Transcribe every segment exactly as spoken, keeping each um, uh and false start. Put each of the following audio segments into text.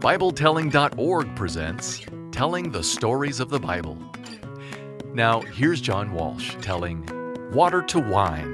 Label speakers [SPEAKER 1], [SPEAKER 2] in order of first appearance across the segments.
[SPEAKER 1] Bible Telling dot org presents Telling the Stories of the Bible. Now, here's John Walsh telling Water to Wine.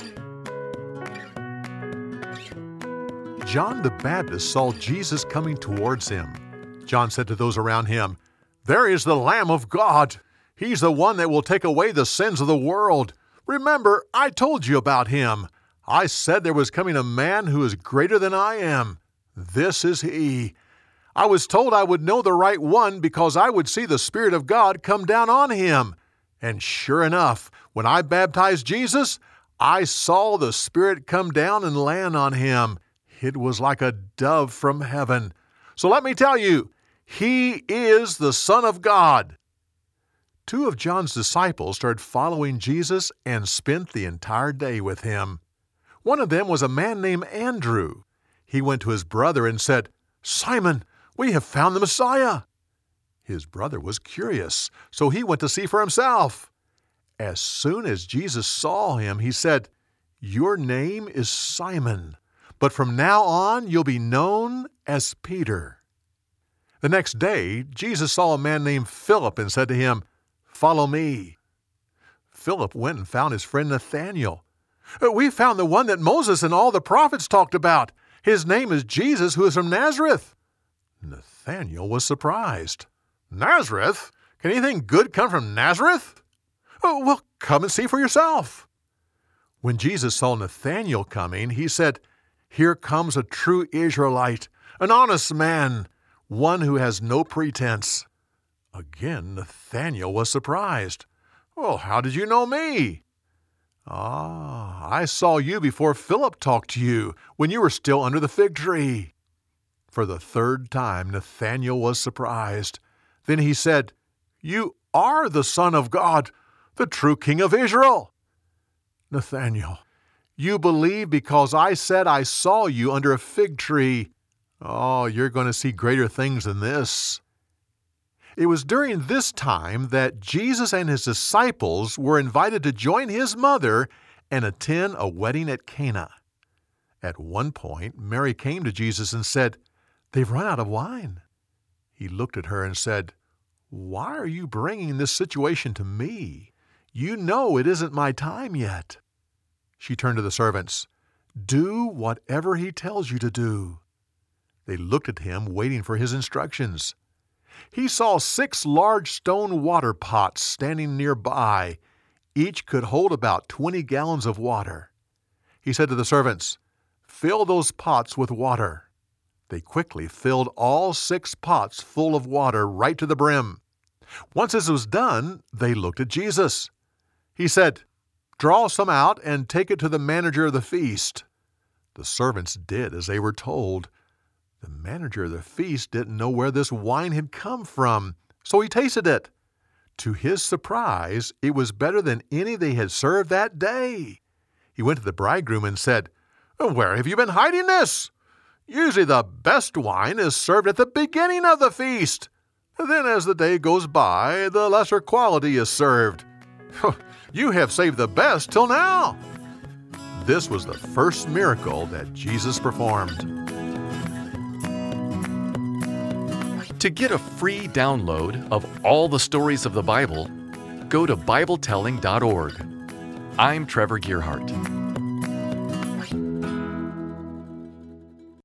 [SPEAKER 2] John the Baptist saw Jesus coming towards him. John said to those around him, "There is the Lamb of God. He's the one that will take away the sins of the world. Remember, I told you about him. I said there was coming a man who is greater than I am. This is he. I was told I would know the right one because I would see the Spirit of God come down on him. And sure enough, when I baptized Jesus, I saw the Spirit come down and land on him. It was like a dove from heaven. So let me tell you, he is the Son of God." Two of John's disciples started following Jesus and spent the entire day with him. One of them was a man named Andrew. He went to his brother and said, "Simon, we have found the Messiah." His brother was curious, so he went to see for himself. As soon as Jesus saw him, he said, "Your name is Simon, but from now on you'll be known as Peter." The next day, Jesus saw a man named Philip and said to him, "Follow me." Philip went and found his friend Nathanael. "We found the one that Moses and all the prophets talked about. His name is Jesus, who is from Nazareth." Nathanael was surprised. "Nazareth? Can anything good come from Nazareth?" "Oh, well, come and see for yourself." When Jesus saw Nathanael coming, he said, "Here comes a true Israelite, an honest man, one who has no pretense." Again, Nathanael was surprised. "Well, how did you know me?" "Ah, I saw you before Philip talked to you, when you were still under the fig tree." For the third time, Nathanael was surprised. Then he said, "You are the Son of God, the true King of Israel." "Nathanael, you believe because I said I saw you under a fig tree. Oh, you're going to see greater things than this." It was during this time that Jesus and his disciples were invited to join his mother and attend a wedding at Cana. At one point, Mary came to Jesus and said, "They've run out of wine." He looked at her and said, "Why are you bringing this situation to me? You know it isn't my time yet." She turned to the servants. "Do whatever he tells you to do." They looked at him, waiting for his instructions. He saw six large stone water pots standing nearby. Each could hold about twenty gallons of water. He said to the servants, "Fill those pots with water." They quickly filled all six pots full of water right to the brim. Once this was done, they looked at Jesus. He said, "Draw some out and take it to the manager of the feast." The servants did as they were told. The manager of the feast didn't know where this wine had come from, so he tasted it. To his surprise, it was better than any they had served that day. He went to the bridegroom and said, "Where have you been hiding this? Usually the best wine is served at the beginning of the feast. Then as the day goes by, the lesser quality is served. You have saved the best till now." This was the first miracle that Jesus performed.
[SPEAKER 1] To get a free download of all the stories of the Bible, go to Bible Telling dot org. I'm Trevor Gearhart.